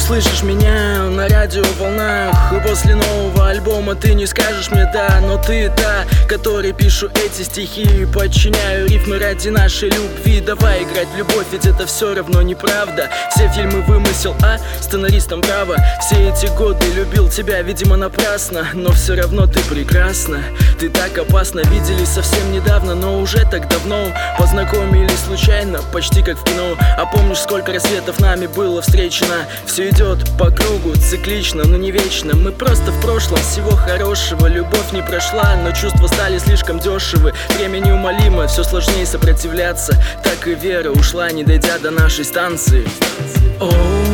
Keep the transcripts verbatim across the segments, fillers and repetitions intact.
услышишь меня на радиоволнах, и после нового альбома ты не скажешь мне да. Но ты та, который пишу эти стихи, подчиняю рифмы ради нашей любви. Давай играть в любовь, ведь это все равно неправда. Все фильмы вымысел, а сценаристам право. Все эти годы любил тебя, видимо, напрасно, но все равно ты прекрасна. Ты так опасна, виделись совсем недавно, но уже так давно познакомились случайно, почти как в кино. А помнишь, сколько рассветов нами было встречено? Все идет по кругу, циклично, но не вечно. Мы просто в прошлом, всего хорошего. Любовь не прошла, но чувства стали слишком дешевы. Время неумолимо, все сложнее сопротивляться. Так и вера ушла, не дойдя до нашей станции. О,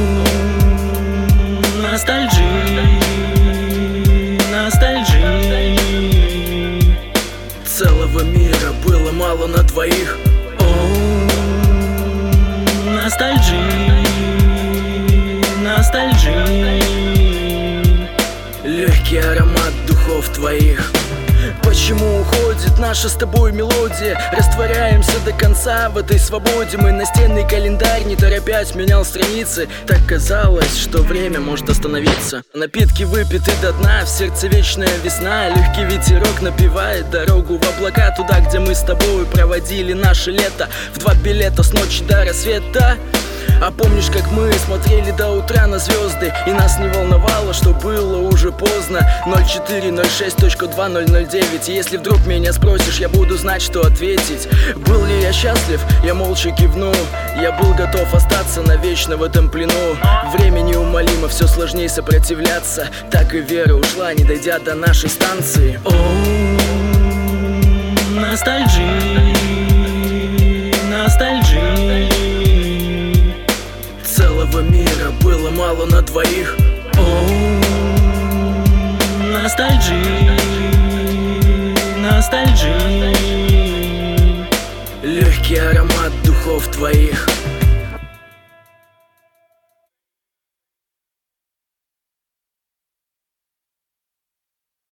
ностальджи, ностальджи. Целого мира было мало на двоих. О, ностальджи, ностальджи. Легкий аромат духов твоих. Почему уходит наша с тобой мелодия? Растворяемся до конца в этой свободе. Мы настенный календарь, не торопясь, менял страницы. Так казалось, что время может остановиться. Напитки выпиты до дна, в сердце вечная весна. Легкий ветерок напевает дорогу в облака, туда, где мы с тобой проводили наше лето. В два билета с ночи до рассвета. А помнишь, как мы смотрели до утра на звезды, и нас не волновало, что было уже поздно. Ноль четыре ноль шесть точка два ноль ноль девять. И если вдруг меня спросишь, я буду знать, что ответить. Был ли я счастлив? Я молча кивну. Я был готов остаться навечно в этом плену. Время неумолимо, все сложнее сопротивляться. Так и вера ушла, не дойдя до нашей станции. О, ностальджи, ностальджи. Целого мира было мало на двоих. О, ностальджи, ностальджи. Легкий аромат духов твоих.